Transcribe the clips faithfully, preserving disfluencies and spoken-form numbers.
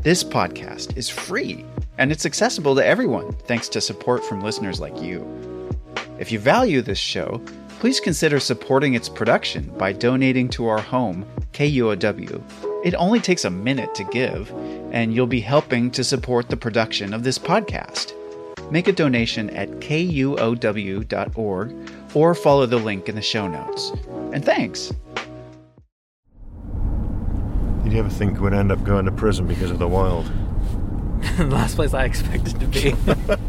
This podcast is free, and it's accessible to everyone thanks to support from listeners like you. If you value this show, please consider supporting its production by donating to our home, K U O W. It only takes a minute to give, and you'll be helping to support the production of this podcast. Make a donation at K U O W dot org or follow the link in the show notes. And thanks! Did you ever think we'd end up going to prison because of the wild? The last place I expected to be.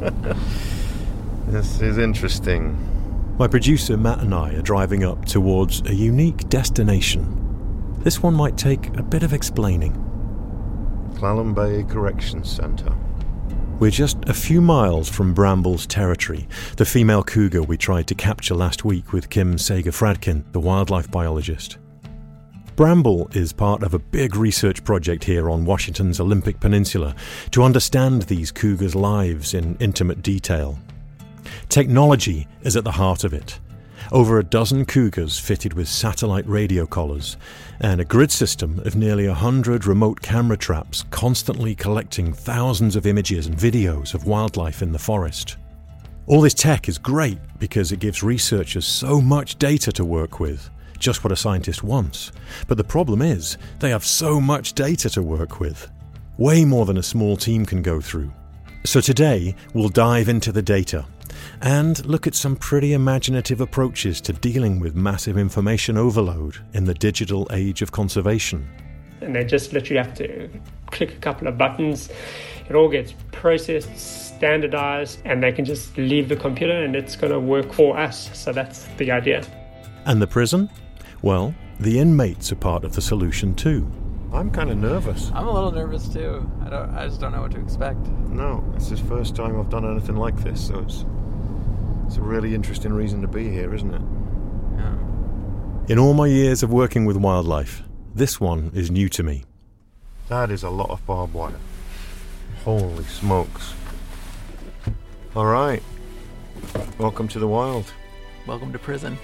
This is interesting. My producer Matt and I are driving up towards a unique destination. This one might take a bit of explaining. Clallam Bay Corrections Centre. We're just a few miles from Bramble's territory, the female cougar we tried to capture last week with Kim Sager-Fradkin, the wildlife biologist. Bramble is part of a big research project here on Washington's Olympic Peninsula to understand these cougars' lives in intimate detail. Technology is at the heart of it. Over a dozen cougars fitted with satellite radio collars and a grid system of nearly a hundred remote camera traps constantly collecting thousands of images and videos of wildlife in the forest. All this tech is great because it gives researchers so much data to work with, just what a scientist wants. But the problem is, they have so much data to work with, way more than a small team can go through. So today, we'll dive into the data and look at some pretty imaginative approaches to dealing with massive information overload in the digital age of conservation. And they just literally have to click a couple of buttons. It all gets processed, standardized, and they can just leave the computer and it's going to work for us. So that's the idea. And the prison? Well, the inmates are part of the solution too. I'm kind of nervous. I'm a little nervous too. I don't. I just don't know what to expect. No, it's the first time I've done anything like this, so it's it's a really interesting reason to be here, isn't it? Yeah. In all my years of working with wildlife, this one is new to me. That is a lot of barbed wire. Holy smokes. All right. Welcome to the wild. Welcome to prison.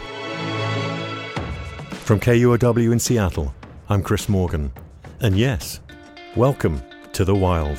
From K U O W in Seattle, I'm Chris Morgan. And yes, welcome to the wild.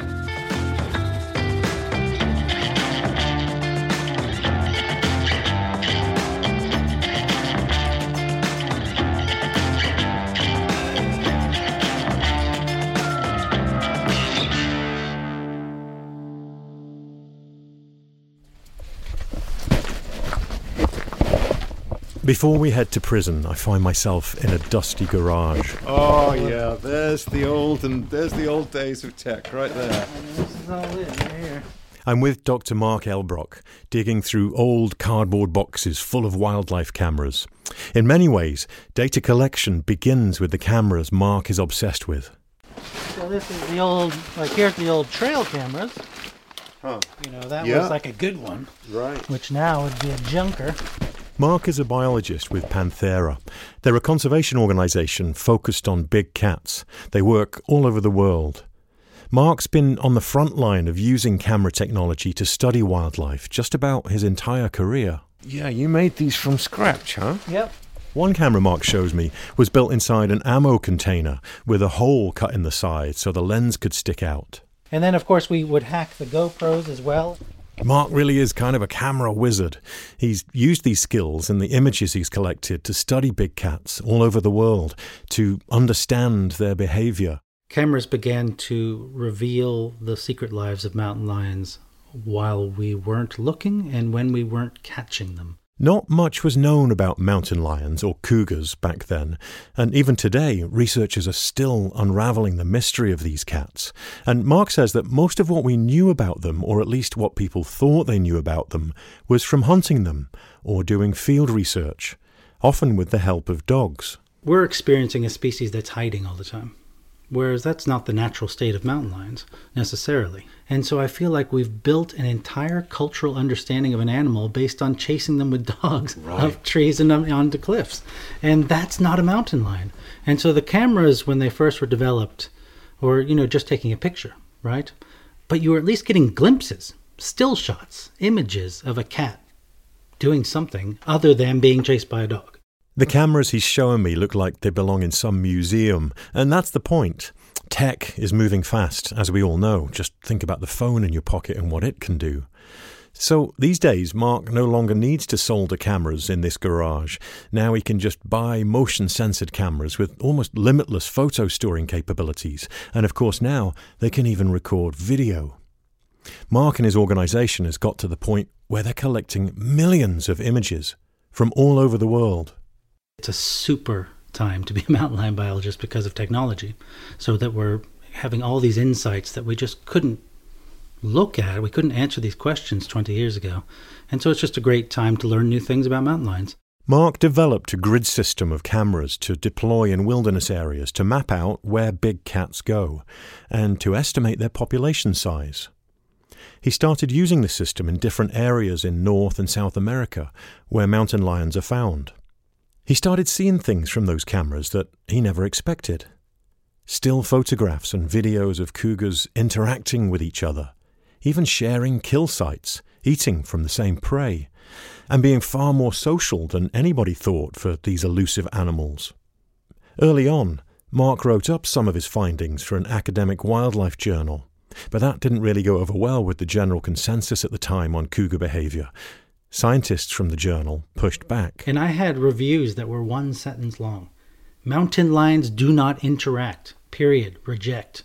Before we head to prison, I find myself in a dusty garage. Oh yeah, there's the old and there's the old days of tech right there. This is all it right here. I'm with Doctor Mark Elbrock, digging through old cardboard boxes full of wildlife cameras. In many ways, data collection begins with the cameras Mark is obsessed with. So this is the old, like here's the old trail cameras. Huh. You know, that Yeah. was like a good one. Right. Which now would be a junker. Mark is a biologist with Panthera. They're a conservation organisation focused on big cats. They work all over the world. Mark's been on the front line of using camera technology to study wildlife just about his entire career. Yeah, you made these from scratch, huh? Yep. One camera Mark shows me was built inside an ammo container with a hole cut in the side so the lens could stick out. And then, of course, we would hack the GoPros as well. Mark really is kind of a camera wizard. He's used these skills and the images he's collected to study big cats all over the world, to understand their behaviour. Cameras began to reveal the secret lives of mountain lions while we weren't looking and when we weren't catching them. Not much was known about mountain lions or cougars back then, and even today researchers are still unravelling the mystery of these cats. And Mark says that most of what we knew about them, or at least what people thought they knew about them, was from hunting them or doing field research, often with the help of dogs. We're experiencing a species that's hiding all the time, whereas that's not the natural state of mountain lions, necessarily. And so I feel like we've built an entire cultural understanding of an animal based on chasing them with dogs Right. up trees and onto cliffs. And that's not a mountain lion. And so the cameras, when they first were developed, were, you know, just taking a picture, right? But you were at least getting glimpses, still shots, images of a cat doing something other than being chased by a dog. The cameras he's showing me look like they belong in some museum, and that's the point. Tech is moving fast, as we all know. Just think about the phone in your pocket and what it can do. So these days, Mark no longer needs to solder cameras in this garage. Now he can just buy motion-censored cameras with almost limitless photo storing capabilities. And of course now, they can even record video. Mark and his organisation has got to the point where they're collecting millions of images from all over the world. It's a super time to be a mountain lion biologist because of technology, so that we're having all these insights that we just couldn't look at. We couldn't answer these questions twenty years ago. And so it's just a great time to learn new things about mountain lions. Mark developed a grid system of cameras to deploy in wilderness areas to map out where big cats go and to estimate their population size. He started using the system in different areas in North and South America where mountain lions are found. He started seeing things from those cameras that he never expected. Still photographs and videos of cougars interacting with each other, even sharing kill sites, eating from the same prey, and being far more social than anybody thought for these elusive animals. Early on, Mark wrote up some of his findings for an academic wildlife journal, but that didn't really go over well with the general consensus at the time on cougar behaviour. Scientists from the journal pushed back. And I had reviews that were one sentence long. Mountain lions do not interact. Period. Reject.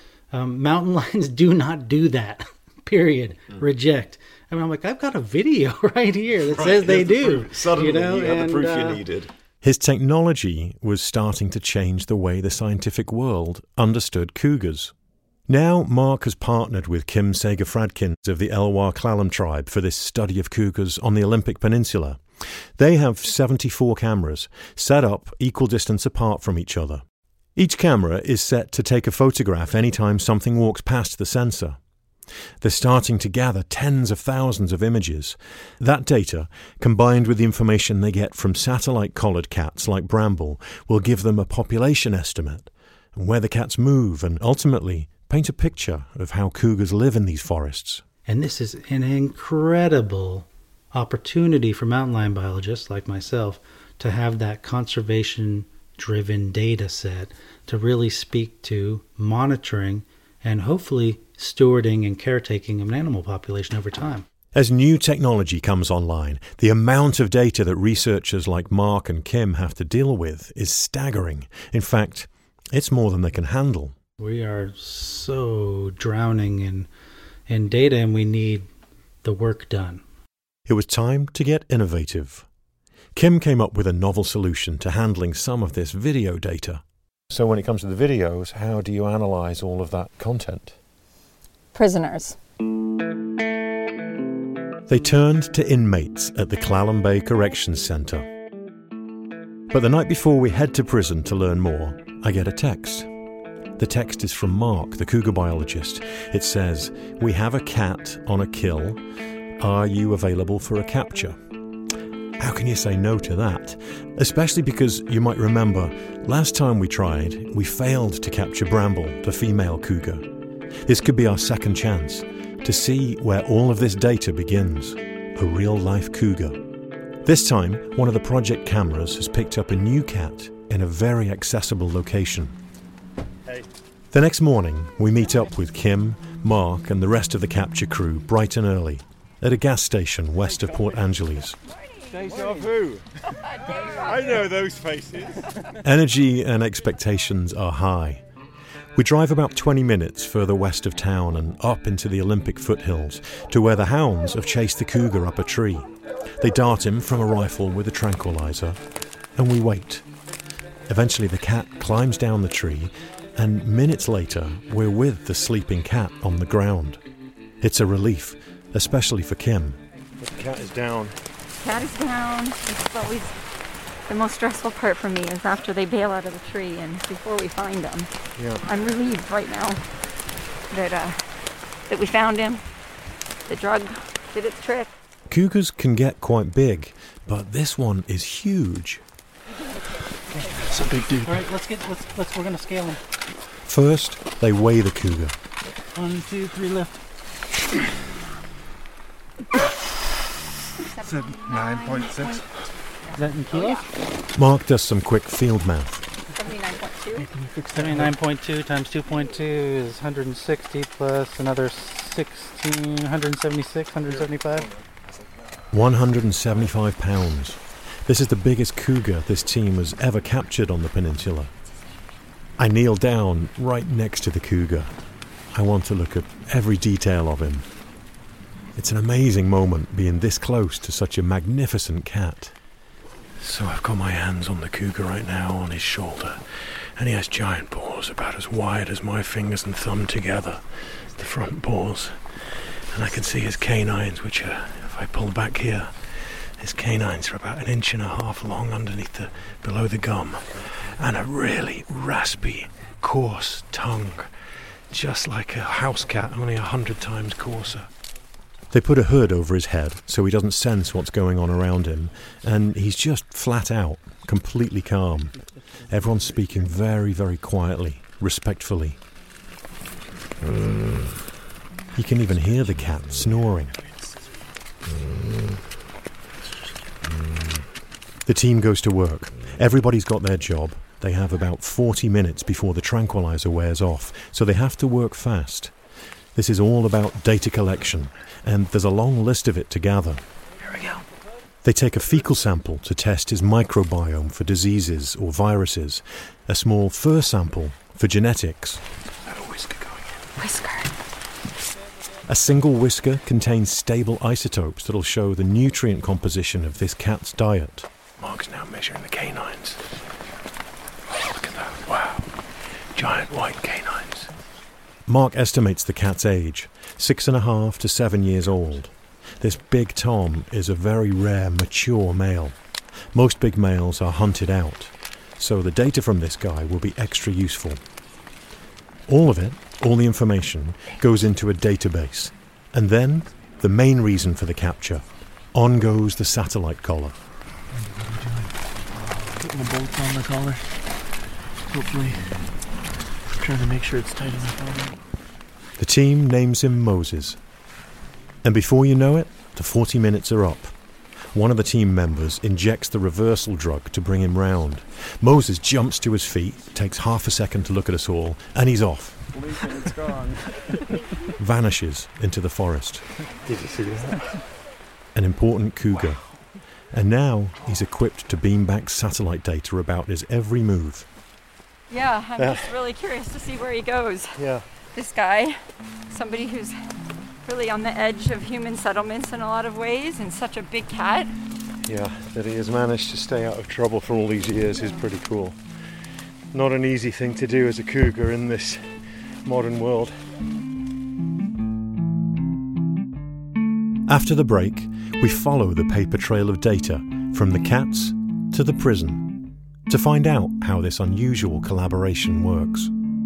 Um, mountain lions do not do that. Period. Mm. Reject. I mean, I'm like, I've got a video right here that right, says they the do. Proof. Suddenly, you know, you had and, the proof uh, you needed. His technology was starting to change the way the scientific world understood cougars. Now, Mark has partnered with Kim Sager-Fradkin of the Elwha Clallam tribe for this study of cougars on the Olympic Peninsula. They have seventy-four cameras, set up equal distance apart from each other. Each camera is set to take a photograph anytime something walks past the sensor. They're starting to gather tens of thousands of images. That data, combined with the information they get from satellite collared cats like Bramble, will give them a population estimate, and where the cats move, and ultimately paint a picture of how cougars live in these forests. And this is an incredible opportunity for mountain lion biologists like myself to have that conservation-driven data set to really speak to monitoring and hopefully stewarding and caretaking of an animal population over time. As new technology comes online, the amount of data that researchers like Mark and Kim have to deal with is staggering. In fact, it's more than they can handle. We are so drowning in, in data, and we need the work done. It was time to get innovative. Kim came up with a novel solution to handling some of this video data. So when it comes to the videos, how do you analyze all of that content? Prisoners. They turned to inmates at the Clallam Bay Corrections Centre. But the night before we head to prison to learn more, I get a text. The text is from Mark, the cougar biologist. It says, "We have a cat on a kill. Are you available for a capture?" How can you say no to that? Especially because you might remember, last time we tried, we failed to capture Bramble, the female cougar. This could be our second chance to see where all of this data begins, a real-life cougar. This time, one of the project cameras has picked up a new cat in a very accessible location. Hey. The next morning, we meet up with Kim, Mark and the rest of the capture crew bright and early at a gas station west of Port Angeles. Deja vu. I know those faces. Energy and expectations are high. We drive about twenty minutes further west of town and up into the Olympic foothills to where the hounds have chased the cougar up a tree. They dart him from a rifle with a tranquilizer, and we wait. Eventually the cat climbs down the tree, and minutes later we're with the sleeping cat on the ground. It's a relief, especially for Kim. The cat is down. Cat is down. It's always the most stressful part for me is after they bail out of the tree and before we find them. Yeah. I'm relieved right now that uh, that we found him. The drug did its trick. Cougars can get quite big, but this one is huge. It's a big dude. All right, let's get let's let's we're gonna scale him. First, they weigh the cougar. One, two, three, lift. nine point six. Is that in kilos? Mark does some quick field math. seventy-nine point two? seventy-nine point two times two point two is one hundred sixty plus another sixteen, one hundred seventy-six, one hundred seventy-five. one hundred seventy-five pounds. This is the biggest cougar this team has ever captured on the peninsula. I kneel down right next to the cougar. I want to look at every detail of him. It's an amazing moment being this close to such a magnificent cat. So I've got my hands on the cougar right now, on his shoulder, and he has giant paws about as wide as my fingers and thumb together, the front paws. And I can see his canines, which are, if I pull back here, his canines are about an inch and a half long underneath the, below the gum, and a really raspy, coarse tongue, just like a house cat, only a hundred times coarser. They put a hood over his head so he doesn't sense what's going on around him, and he's just flat out, completely calm. Everyone's speaking very, very quietly, respectfully. You can even hear the cat snoring. The team goes to work. Everybody's got their job. They have about forty minutes before the tranquilizer wears off, so they have to work fast. This is all about data collection, and there's a long list of it to gather. Here we go. They take a fecal sample to test his microbiome for diseases or viruses, a small fur sample for genetics. I have a whisker going in. Whisker. A single whisker contains stable isotopes that'll show the nutrient composition of this cat's diet. Mark's now measuring the canines. Oh, look at that. Wow. Giant white canines. Mark estimates the cat's age, six and a half to seven years old. This big Tom is a very rare, mature male. Most big males are hunted out, so the data from this guy will be extra useful. All of it, all the information, goes into a database. And then, the main reason for the capture. On goes the satellite collar. Putting the bolts on the collar. Hopefully. Trying to make sure it's tight enough on it. The team names him Moses. And before you know it, the forty minutes are up. One of the team members injects the reversal drug to bring him round. Moses jumps to his feet, takes half a second to look at us all, and he's off. It's gone. Vanishes into the forest. Did you see that? An important cougar. And now he's equipped to beam back satellite data about his every move. Yeah, I'm Yeah. just really curious to see where he goes. Yeah. This guy, somebody who's really on the edge of human settlements in a lot of ways, and such a big cat. Yeah, that he has managed to stay out of trouble for all these years is pretty cool. Not an easy thing to do as a cougar in this modern world. After the break, we follow the paper trail of data from the cats to the prison to find out how this unusual collaboration works.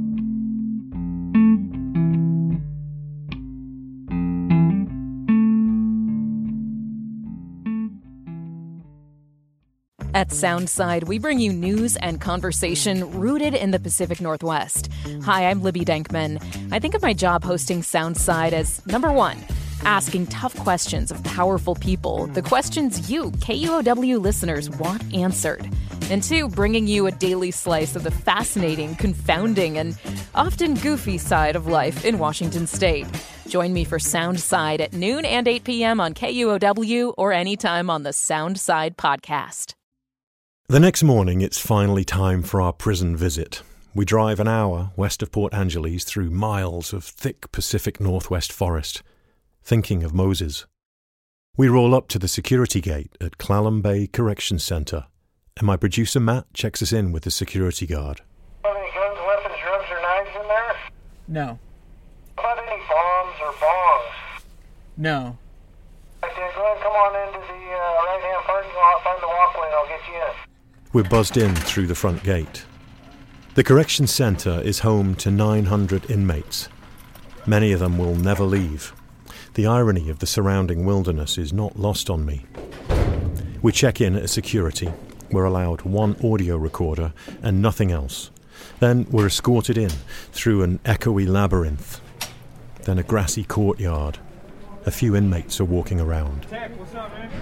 At Soundside, we bring you news and conversation rooted in the Pacific Northwest. Hi, I'm Libby Denkman. I think of my job hosting Soundside as, number one, asking tough questions of powerful people, the questions you, K U O W listeners, want answered. And two, bringing you a daily slice of the fascinating, confounding, and often goofy side of life in Washington State. Join me for Soundside at noon and eight p.m. on K U O W or anytime on the Soundside podcast. The next morning, it's finally time for our prison visit. We drive an hour west of Port Angeles through miles of thick Pacific Northwest forest, thinking of Moses. We roll up to the security gate at Clallam Bay Correction Center, and my producer Matt checks us in with the security guard. Any guns, weapons, drugs, or knives in there? No. How about any bombs or bongs? No. Okay, go ahead and come on into the uh, right-hand parking lot, find the walkway, and I'll get you in. We're buzzed in through the front gate. The correction center is home to nine hundred inmates. Many of them will never leave. The irony of the surrounding wilderness is not lost on me. We check in at security. We're allowed one audio recorder and nothing else. Then we're escorted in through an echoey labyrinth. Then a grassy courtyard. A few inmates are walking around. What's up, man?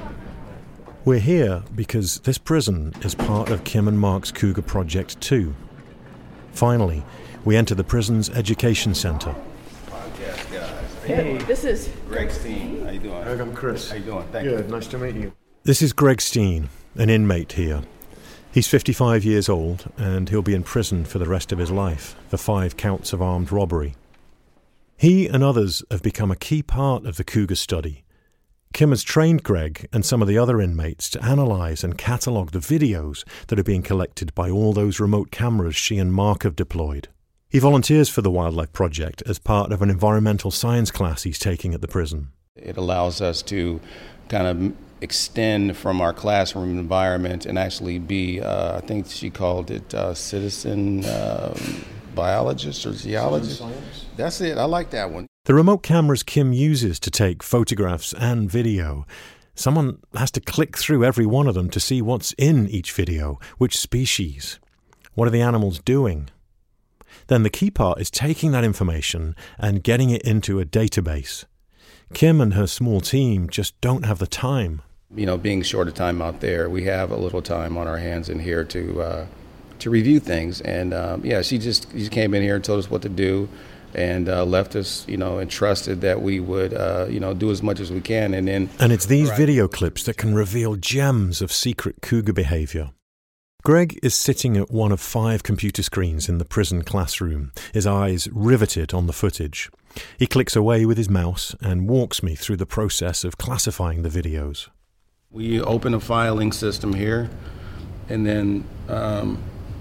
We're here because this prison is part of Kim and Mark's Cougar Project too. Finally, we enter the prison's education center. Hey, this is Greg Steen. How you doing? Greg, I'm Chris. How you doing? Thank Good, you. nice to meet you. This is Greg Steen, an inmate here. He's fifty-five years old, and he'll be in prison for the rest of his life for five counts of armed robbery. He and others have become a key part of the cougar study. Kim has trained Greg and some of the other inmates to analyse and catalogue the videos that are being collected by all those remote cameras she and Mark have deployed. He volunteers for the Wildlife Project as part of an environmental science class he's taking at the prison. It allows us to kind of extend from our classroom environment and actually be, uh, I think she called it uh, citizen um, biologist or geologist. Science. That's it. I like that one. The remote cameras Kim uses to take photographs and video, someone has to click through every one of them to see what's in each video, which species, what are the animals doing. Then the key part is taking that information and getting it into a database. Kim and her small team just don't have the time. You know, being short of time out there, we have a little time on our hands in here to uh, to review things. And um, yeah, she just she came in here and told us what to do, and uh, left us, you know, and trusted that we would, uh, you know, do as much as we can. And then, and it's these right. video clips that can reveal gems of secret cougar behavior. Greg is sitting at one of five computer screens in the prison classroom, his eyes riveted on the footage. He clicks away with his mouse and walks me through the process of classifying the videos. We open a filing system here, and then um,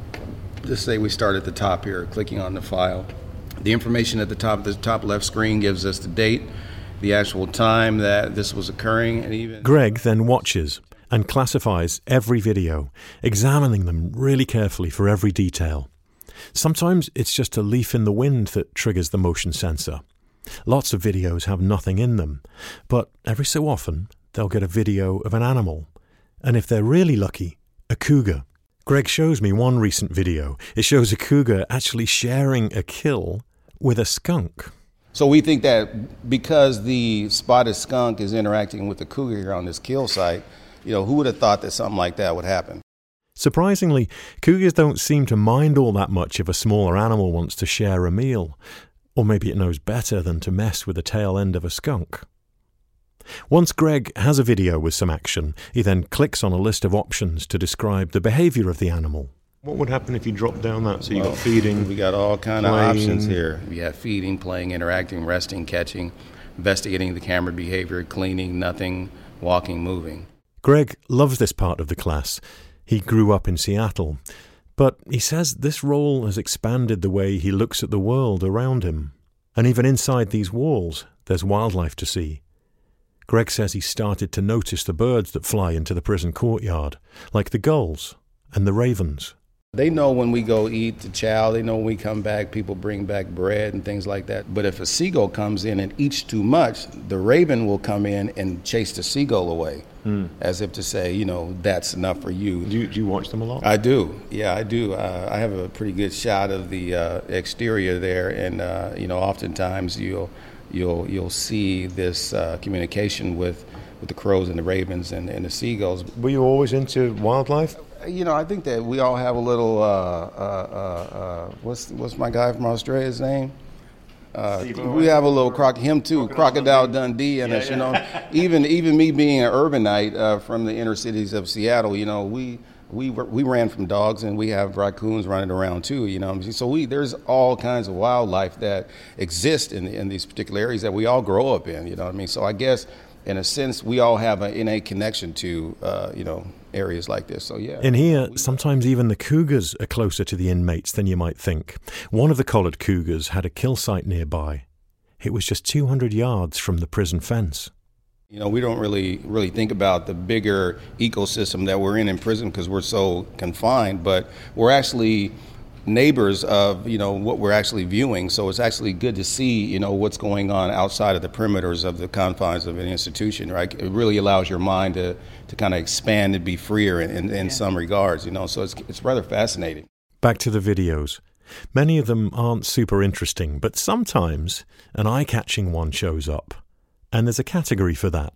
just say we start at the top here, clicking on the file. The information at the top, the top left screen gives us the date, the actual time that this was occurring, and even... Greg then watches and classifies every video, examining them really carefully for every detail. Sometimes it's just a leaf in the wind that triggers the motion sensor. Lots of videos have nothing in them, but every so often they'll get a video of an animal, and if they're really lucky, a cougar. Greg shows me one recent video. It shows a cougar actually sharing a kill with a skunk. So we think that because the spotted skunk is interacting with the cougar here on this kill site, you know, who would have thought that something like that would happen? Surprisingly, cougars don't seem to mind all that much if a smaller animal wants to share a meal. Or maybe it knows better than to mess with the tail end of a skunk. Once Greg has a video with some action, he then clicks on a list of options to describe the behaviour of the animal. What would happen if you drop down that? So you well, got feeding. We got all kind of playing. options here. We have feeding, playing, interacting, resting, catching, investigating the camera behavior, cleaning, nothing, walking, moving. Greg loves this part of the class. He grew up in Seattle, but he says this role has expanded the way he looks at the world around him. And even inside these walls, there's wildlife to see. Greg says he started to notice the birds that fly into the prison courtyard, like the gulls and the ravens. They know when we go eat the chow, they know when we come back, people bring back bread and things like that. But if a seagull comes in and eats too much, the raven will come in and chase the seagull away, mm. as if to say, you know, that's enough for you. Do you, do you watch them a lot? I do. Yeah, I do. Uh, I have a pretty good shot of the uh, exterior there, and, uh, you know, oftentimes you'll you'll you'll see this uh, communication with, with the crows and the ravens and, and the seagulls. Were you always into wildlife? You know, I think that we all have a little, uh, uh, uh, uh, what's what's my guy from Australia's name? Uh, we have a little, croc, him too, Crocodile, Crocodile Dundee in yeah, us, yeah. you know. even even me being an urbanite uh, from the inner cities of Seattle, you know, we we we ran from dogs, and we have raccoons running around too, you know. So we there's all kinds of wildlife that exist in in these particular areas that we all grow up in, you know what I mean? So I guess, in a sense, we all have an innate connection to, uh, you know, areas like this. So, yeah. In here, sometimes even the cougars are closer to the inmates than you might think. One of the collared cougars had a kill site nearby. It was just two hundred yards from the prison fence. You know, we don't really really think about the bigger ecosystem that we're in in prison because we're so confined, but we're actually neighbors of, you know, what we're actually viewing. So it's actually good to see, you know, what's going on outside of the perimeters of the confines of an institution, right? It really allows your mind to, to kind of expand and be freer in, in, in yeah. some regards, you know, so it's it's rather fascinating. Back to the videos. Many of them aren't super interesting, but sometimes an eye-catching one shows up, and there's a category for that.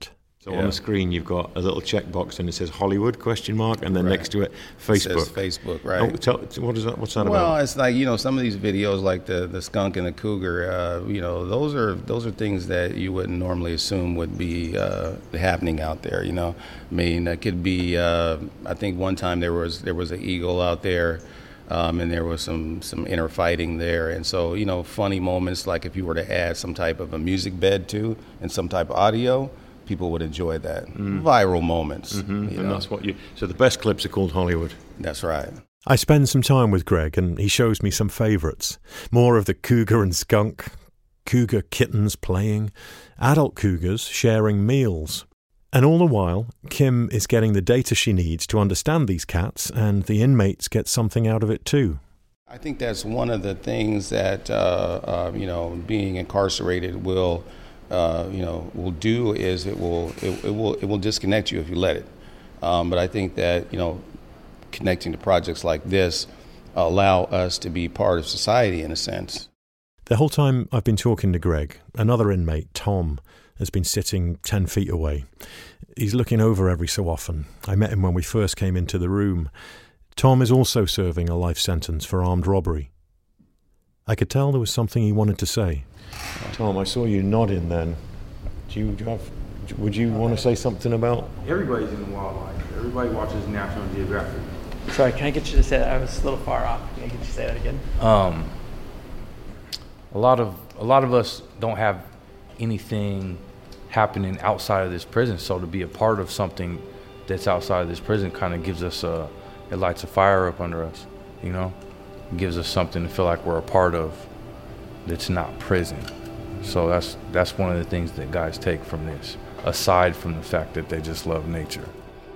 So yeah. On the screen, you've got a little checkbox and it says Hollywood question mark, and then right. next to it, Facebook. It says Facebook, right? Oh, tell, what is that? What's that well, about? Well, it's like, you know, some of these videos, like the the skunk and the cougar. Uh, you know, those are those are things that you wouldn't normally assume would be uh, happening out there. You know, I mean, that could be. Uh, I think one time there was there was an eagle out there. Um, and there was some, some inner fighting there. And so, you know, funny moments, like if you were to add some type of a music bed to and some type of audio, people would enjoy that. Mm. Viral moments. Mm-hmm. You and know? That's what you. So the best clips are called Hollywood. That's right. I spend some time with Greg and he shows me some favourites. More of the cougar and skunk, cougar kittens playing, adult cougars sharing meals. And all the while, Kim is getting the data she needs to understand these cats, and the inmates get something out of it too. I think that's one of the things that, uh, uh, you know, being incarcerated will, uh, you know, will do is it will, it, it will, it will disconnect you if you let it. Um, but I think that, you know, connecting to projects like this allow us to be part of society in a sense. The whole time I've been talking to Greg, another inmate, Tom, has been sitting ten feet away. He's looking over every so often. I met him when we first came into the room. Tom is also serving a life sentence for armed robbery. I could tell there was something he wanted to say. Tom, I saw you nodding then. Do you, do you have, would you want to say something about? Everybody's in the wildlife. Everybody watches National Geographic. Sorry, can I get you to say that? I was a little far off. Can I get you to say that again? Um, a lot of a lot of us don't have anything happening outside of this prison, so to be a part of something that's outside of this prison kind of gives us a, it lights a fire up under us, you know? It gives us something to feel like we're a part of that's not prison. So that's that's one of the things that guys take from this, aside from the fact that they just love nature.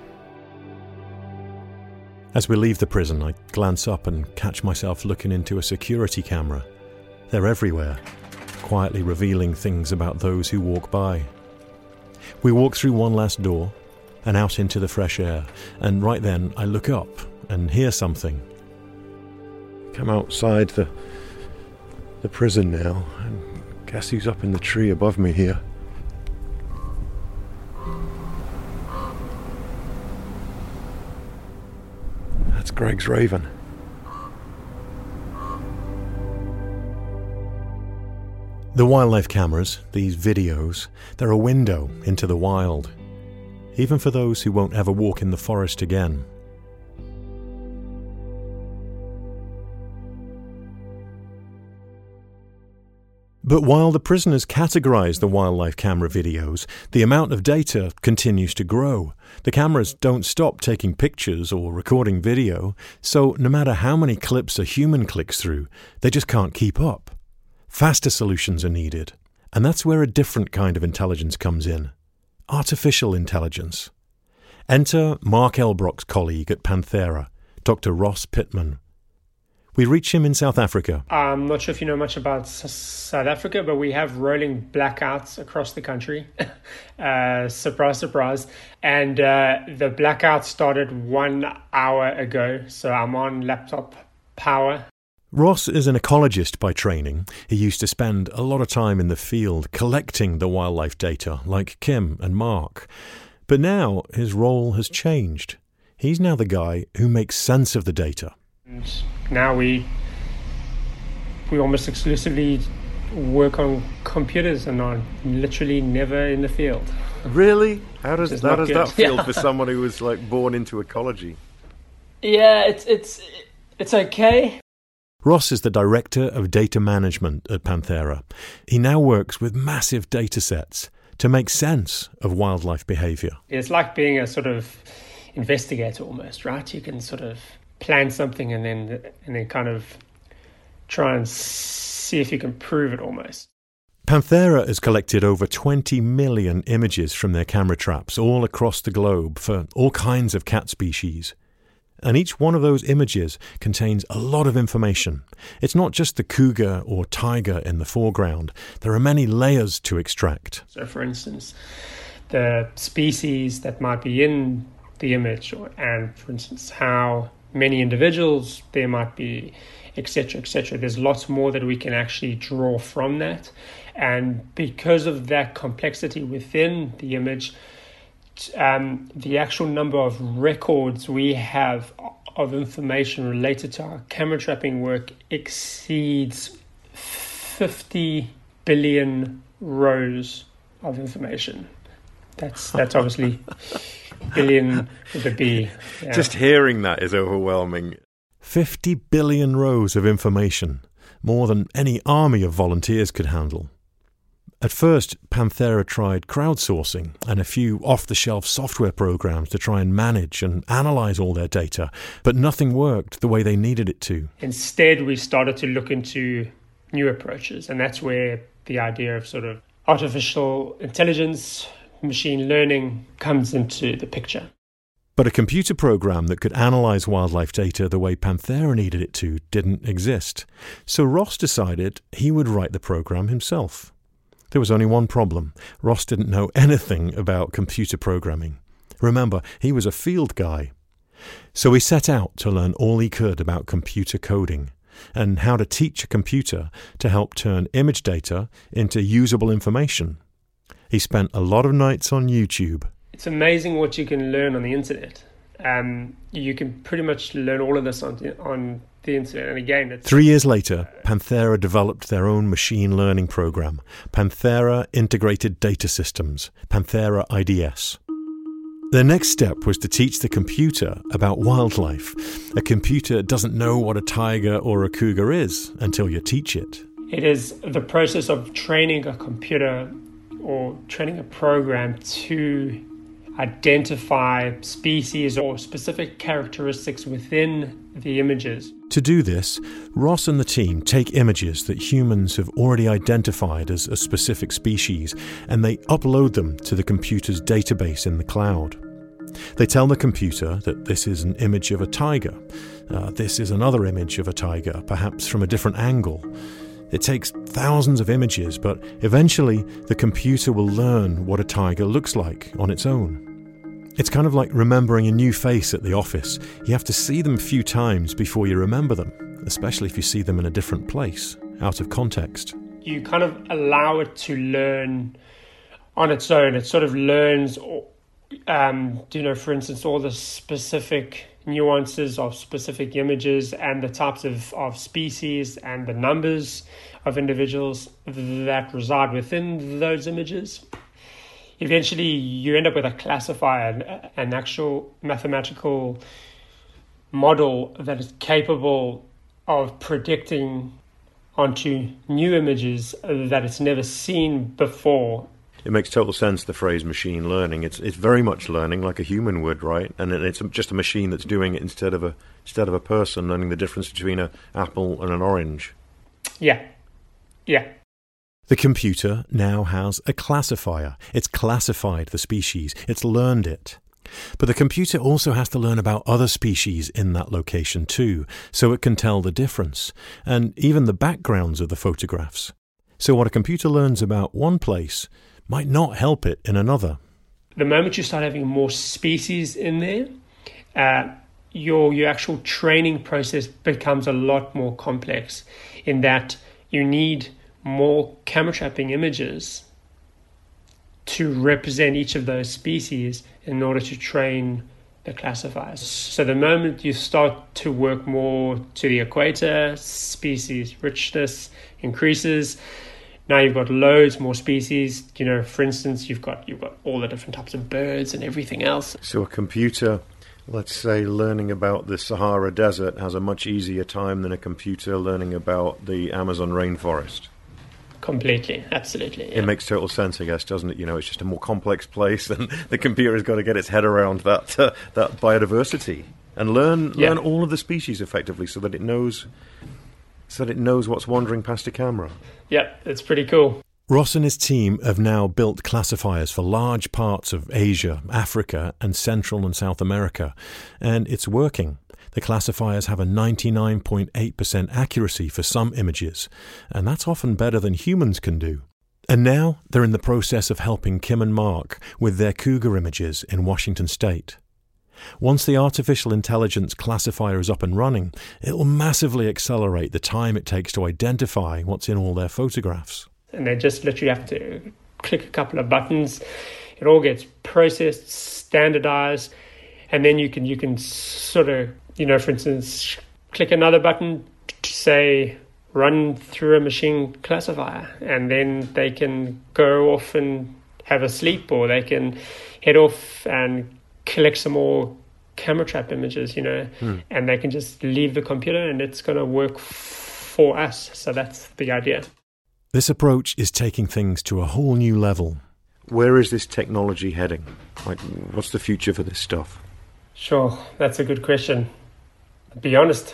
As we leave the prison, I glance up and catch myself looking into a security camera. They're everywhere, quietly revealing things about those who walk by. We walk through one last door and out into the fresh air, and right then I look up and hear something. Come outside the the prison now, and guess who's up in the tree above me here? That's Greg's raven. The wildlife cameras, these videos, they're a window into the wild, even for those who won't ever walk in the forest again. But while the prisoners categorize the wildlife camera videos, the amount of data continues to grow. The cameras don't stop taking pictures or recording video, so no matter how many clips a human clicks through, they just can't keep up. Faster solutions are needed, and that's where a different kind of intelligence comes in. Artificial intelligence. Enter Mark Elbrock's colleague at Panthera, Doctor Ross Pittman. We reach him in South Africa. I'm not sure if you know much about S- South Africa, but we have rolling blackouts across the country. uh, surprise, surprise. And uh, the blackout started one hour ago, so I'm on laptop power. Ross is an ecologist by training. He used to spend a lot of time in the field collecting the wildlife data, like Kim and Mark. But now his role has changed. He's now the guy who makes sense of the data. And now we we almost exclusively work on computers and are literally never in the field. Really? How does, how does that feel yeah. for someone who was like born into ecology? Yeah, it's it's it's okay. Ross is the Director of Data Management at Panthera. He now works with massive data sets to make sense of wildlife behaviour. It's like being a sort of investigator almost, right? You can sort of plan something and then and then kind of try and see if you can prove it almost. Panthera has collected over twenty million images from their camera traps all across the globe for all kinds of cat species. And each one of those images contains a lot of information. It's not just the cougar or tiger in the foreground. There are many layers to extract. So, for instance, the species that might be in the image, or, and, for instance, how many individuals there might be, et cetera, et cetera. There's lots more that we can actually draw from that. And because of that complexity within the image, um, the actual number of records we have of information related to our camera trapping work exceeds fifty billion rows of information. That's that's obviously billion with a B. Yeah. Just hearing that is overwhelming. fifty billion rows of information, more than any army of volunteers could handle. At first, Panthera tried crowdsourcing and a few off-the-shelf software programs to try and manage and analyze all their data, but nothing worked the way they needed it to. Instead, we started to look into new approaches, and that's where the idea of sort of artificial intelligence, machine learning comes into the picture. But a computer program that could analyze wildlife data the way Panthera needed it to didn't exist. So Ross decided he would write the program himself. There was only one problem. Ross didn't know anything about computer programming. Remember, he was a field guy. So he set out to learn all he could about computer coding and how to teach a computer to help turn image data into usable information. He spent a lot of nights on YouTube. It's amazing what you can learn on the internet. Um, you can pretty much learn all of this on, on the internet. And again, it's... Three years later, Panthera developed their own machine learning program, Panthera Integrated Data Systems, Panthera I D S. Their next step was to teach the computer about wildlife. A computer doesn't know what a tiger or a cougar is until you teach it. It is the process of training a computer or training a program to identify species or specific characteristics within the images. To do this, Ross and the team take images that humans have already identified as a specific species, and they upload them to the computer's database in the cloud. They tell the computer that this is an image of a tiger, uh, this is another image of a tiger, perhaps from a different angle. It takes thousands of images, but eventually the computer will learn what a tiger looks like on its own. It's kind of like remembering a new face at the office. You have to see them a few times before you remember them, especially if you see them in a different place, out of context. You kind of allow it to learn on its own. It sort of learns, um, you know, for instance, all the specific nuances of specific images and the types of, of species and the numbers of individuals that reside within those images. Eventually, you end up with a classifier, an actual mathematical model that is capable of predicting onto new images that it's never seen before. It makes total sense, the phrase machine learning. It's it's very much learning like a human would, right? And it's just a machine that's doing it instead of a instead of a person learning the difference between an apple and an orange. Yeah. Yeah. The computer now has a classifier. It's classified the species. It's learned it. But the computer also has to learn about other species in that location too, so it can tell the difference, and even the backgrounds of the photographs. So what a computer learns about one place might not help it in another. The moment you start having more species in there, uh, your your actual training process becomes a lot more complex, in that you need more camera trapping images to represent each of those species in order to train the classifiers. So the moment you start to work more to the equator, species richness increases. Now you've got loads more species. You know, for instance, you've got you've got all the different types of birds and everything else. So a computer, let's say, learning about the Sahara Desert has a much easier time than a computer learning about the Amazon rainforest. Completely, absolutely. Yeah. It makes total sense, I guess, doesn't it? You know, it's just a more complex place, and the computer has got to get its head around that uh, that biodiversity and learn Yeah. learn all of the species effectively, so that it knows so that it knows what's wandering past a camera. Yeah, it's pretty cool. Ross and his team have now built classifiers for large parts of Asia, Africa, and Central and South America, and it's working. The classifiers have a ninety-nine point eight percent accuracy for some images, and that's often better than humans can do. And now they're in the process of helping Kim and Mark with their cougar images in Washington State. Once the artificial intelligence classifier is up and running, it will massively accelerate the time it takes to identify what's in all their photographs. And they just literally have to click a couple of buttons It all gets processed, standardized, and then you can you can sort of, you know, for instance, click another button to say run through a machine classifier, and then they can go off and have a sleep, or they can head off and collect some more camera trap images, you know, hmm. and they can just leave the computer and it's going to work f- for us. So that's the idea. This approach is taking things to a whole new level. Where is this technology heading? Like, what's the future for this stuff? Sure, that's a good question. To be honest,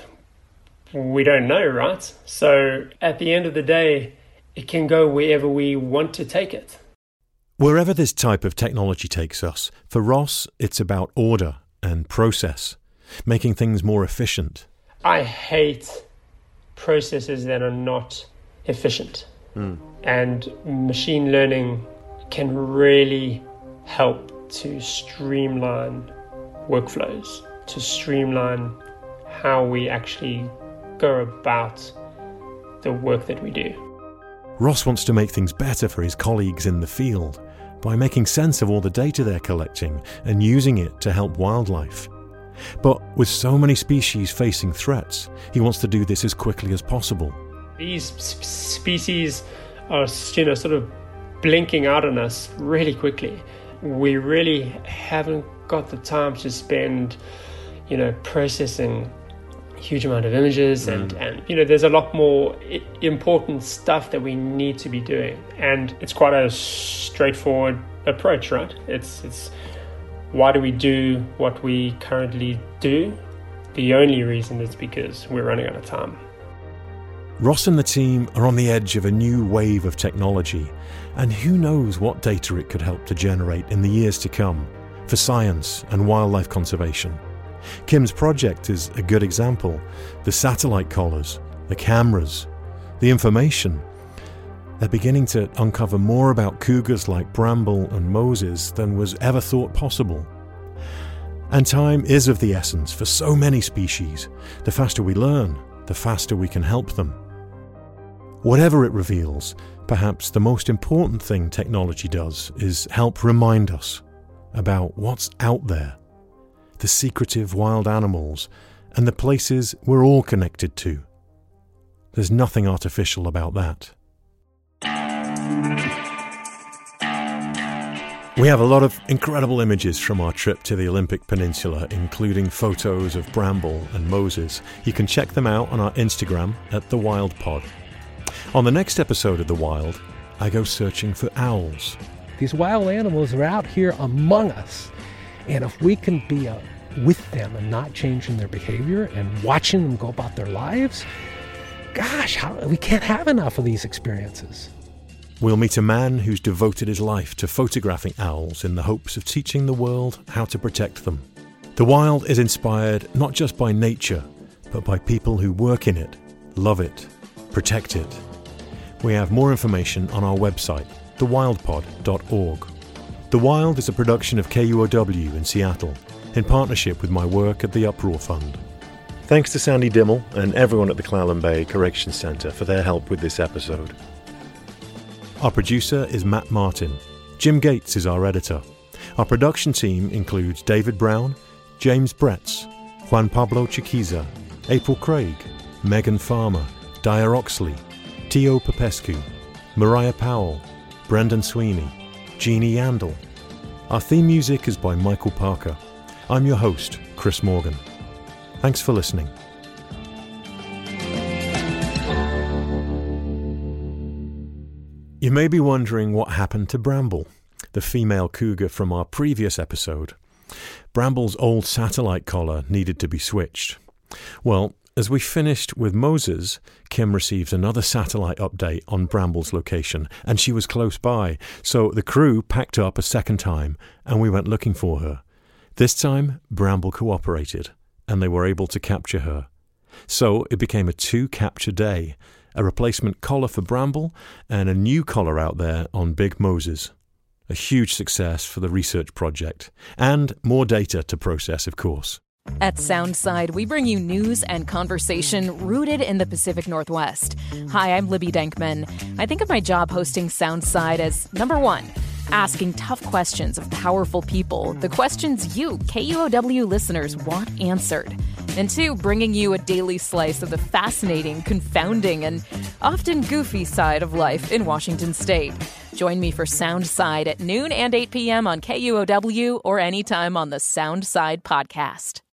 we don't know, right? So at the end of the day, it can go wherever we want to take it. Wherever this type of technology takes us, for Ross, it's about order and process, making things more efficient. I hate processes that are not efficient. Mm. And machine learning can really help to streamline workflows, to streamline how we actually go about the work that we do. Ross wants to make things better for his colleagues in the field by making sense of all the data they're collecting and using it to help wildlife. But with so many species facing threats, he wants to do this as quickly as possible. These sp- species are, you know, sort of blinking out on us really quickly. We really haven't got the time to spend, you know, processing a huge amount of images, mm. and, and, you know, there's a lot more I- important stuff that we need to be doing. And it's quite a straightforward approach, right? It's, it's, why do we do what we currently do? The only reason is because we're running out of time. Ross and the team are on the edge of a new wave of technology, and who knows what data it could help to generate in the years to come for science and wildlife conservation. Kim's project is a good example. The satellite collars, the cameras, the information. They're beginning to uncover more about cougars like Bramble and Moses than was ever thought possible. And time is of the essence for so many species. The faster we learn, the faster we can help them. Whatever it reveals, perhaps the most important thing technology does is help remind us about what's out there, the secretive wild animals, and the places we're all connected to. There's nothing artificial about that. We have a lot of incredible images from our trip to the Olympic Peninsula, including photos of Bramble and Moses. You can check them out on our Instagram at The Wild Pod. On the next episode of The Wild, I go searching for owls. These wild animals are out here among us, and if we can be uh, with them and not changing their behavior and watching them go about their lives, gosh, how, we can't have enough of these experiences. We'll meet a man who's devoted his life to photographing owls in the hopes of teaching the world how to protect them. The Wild is inspired not just by nature, but by people who work in it, love it, protect it. We have more information on our website, the wild pod dot org. The Wild is a production of K U O W in Seattle, in partnership with my work at the Uproar Fund. Thanks to Sandy Dimmel and everyone at the Clallam Bay Correction Centre for their help with this episode. Our producer is Matt Martin. Jim Gates is our editor. Our production team includes David Brown, James Bretz, Juan Pablo Chiquiza, April Craig, Megan Farmer, Dyer Oxley, Tio Popescu, Mariah Powell, Brendan Sweeney, Jeannie Yandel. Our theme music is by Michael Parker. I'm your host, Chris Morgan. Thanks for listening. You may be wondering what happened to Bramble, the female cougar from our previous episode. Bramble's old satellite collar needed to be switched. Well, as we finished with Moses, Kim received another satellite update on Bramble's location, and she was close by, so the crew packed up a second time, and we went looking for her. This time, Bramble cooperated, and they were able to capture her. So it became a two-capture day, a replacement collar for Bramble, and a new collar out there on Big Moses. A huge success for the research project, and more data to process, of course. At Soundside, we bring you news and conversation rooted in the Pacific Northwest. Hi, I'm Libby Denkman. I think of my job hosting Soundside as, number one, asking tough questions of powerful people, the questions you, K U O W listeners, want answered. And two, bringing you a daily slice of the fascinating, confounding, and often goofy side of life in Washington State. Join me for Sound Side at noon and eight p.m. on K U O W or anytime on the Sound Side podcast.